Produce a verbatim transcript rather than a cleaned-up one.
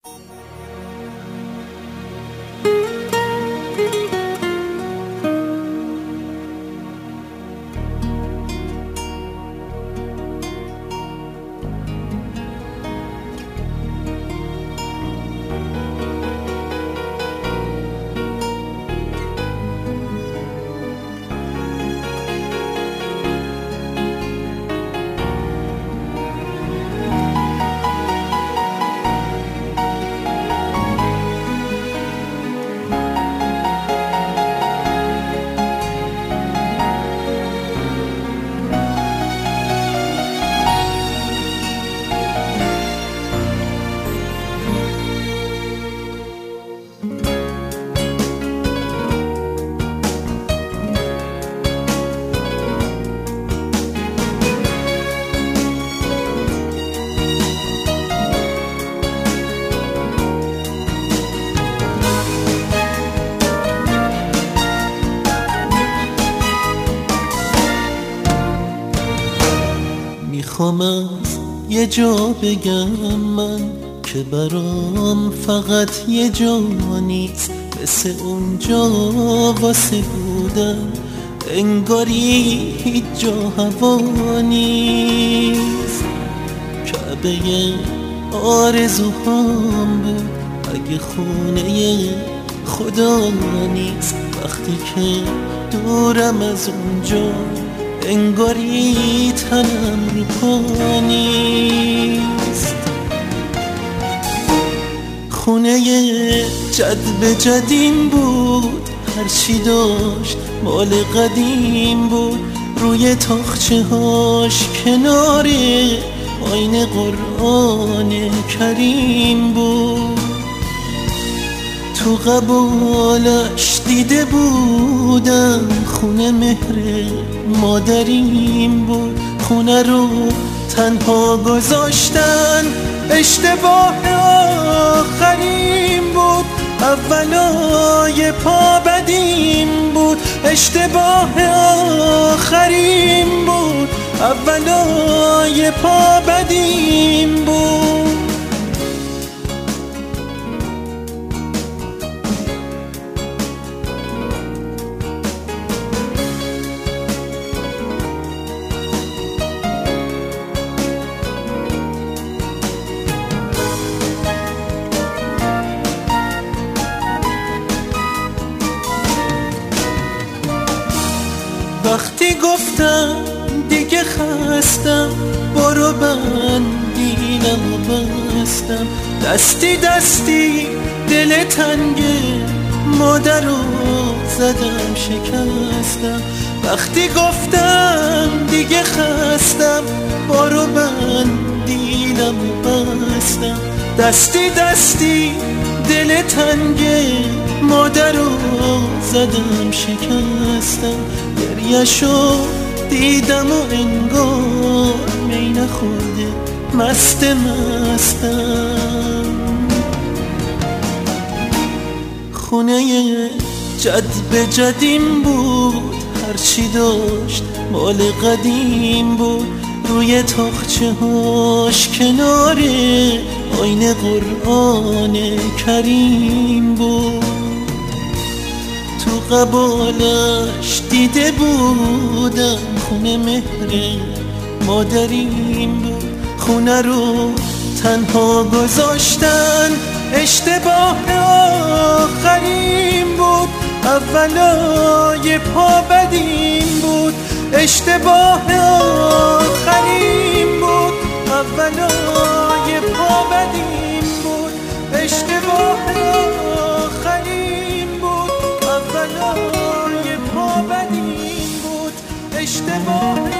میخوام از یه جا بگم من که برام فقط یه جا نیست، مثل اونجا واسه بودم انگاری هیچ جا هوا نیست. کعبه آرزوهام بود اگه خونه خدا نیست، وقتی که دورم از اونجا انگاری تنم رو پا نیست. خونه جد به جدیم بود، هرچی داشت مال قدیم بود، روی تاخچه هاش کنار آینه قرآن کریم بود. تو قبالش دیده بودم خونه مهر مادریم بود، خونه رو تنها گذاشتن اشتباه آخریم بود، اولای پا بدیم بود، اشتباه آخریم بود، اولای پا بدیم بود. وقتی گفتم دیگه خستم، برو بندیلم و بستم، دستی دستی دل تنگ مادر رو زدم شکستم. وقتی گفتم دیگه خستم، برو بندیلم و بستم، دستی دستی دل تنگ مادر رو زدم شکستم. گریه‌شو دیدم و انگار می نخورده مست مستم. خونه جد به جدیم بود، هرچی داشت مال قدیم بود، روی تاخچه هاش کنار آینه قرآن کریم بود. تو قبالش دیده بودم خونه مهر مادریم بود، خونه رو تنها گذاشتن اشتباه آخریم بود، اولای پا بدیم بود، اشتباه آخریم بود، اولای پا بدیم بود، اشتباه آخریم بود، اولای پا بدیم بود، اشتباه